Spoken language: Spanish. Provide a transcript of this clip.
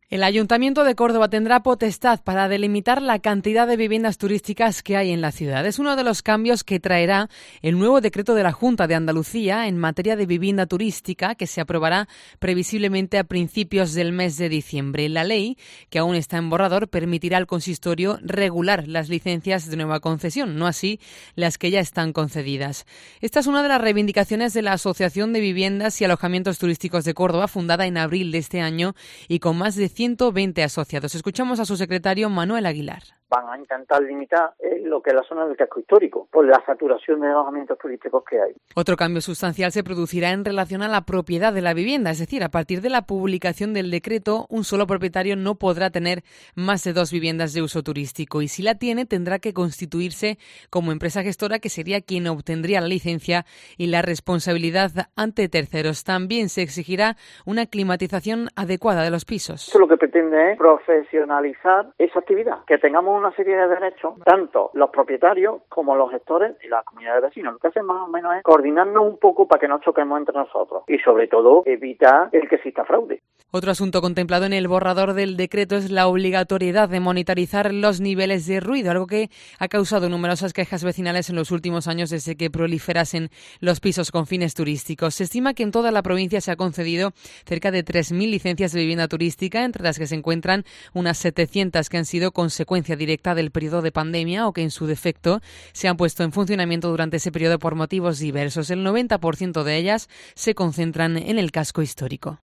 El Ayuntamiento de Córdoba tendrá potestad para delimitar la cantidad de viviendas turísticas que hay en la ciudad. Es uno de los cambios que traerá el nuevo decreto de la Junta de Andalucía en materia de vivienda turística, que se aprobará previsiblemente a principios del mes de diciembre. La ley, que aún está en borrador, permitirá al consistorio regular las licencias de nueva concesión, no así las que ya están concedidas. Esta es una de las reivindicaciones de la Asociación de Viviendas y Alojamientos Turísticos de Córdoba, fundada en abril de este año y con más de 120 asociados. Escuchamos a su secretario Manuel Aguilar. Van a intentar limitar lo que es la zona del casco histórico, por la saturación de alojamientos turísticos que hay. Otro cambio sustancial se producirá en relación a la propiedad de la vivienda, es decir, a partir de la publicación del decreto, un solo propietario no podrá tener más de 2 viviendas de uso turístico y si la tiene tendrá que constituirse como empresa gestora, que sería quien obtendría la licencia y la responsabilidad ante terceros. También se exigirá una climatización adecuada de los pisos. Esto lo que pretende es profesionalizar esa actividad, que tengamos una serie de derechos, tanto los propietarios como los gestores y las comunidades de vecinos. Lo que hacen más o menos es coordinarnos un poco para que no choquemos entre nosotros y sobre todo evitar el que exista fraude. Otro asunto contemplado en el borrador del decreto es la obligatoriedad de monitorizar los niveles de ruido, algo que ha causado numerosas quejas vecinales en los últimos años desde que proliferasen los pisos con fines turísticos. Se estima que en toda la provincia se ha concedido cerca de 3.000 licencias de vivienda turística, entre las que se encuentran unas 700 que han sido consecuencia directa del periodo de pandemia o que en su defecto se han puesto en funcionamiento durante ese periodo por motivos diversos. El 90% de ellas se concentran en el casco histórico.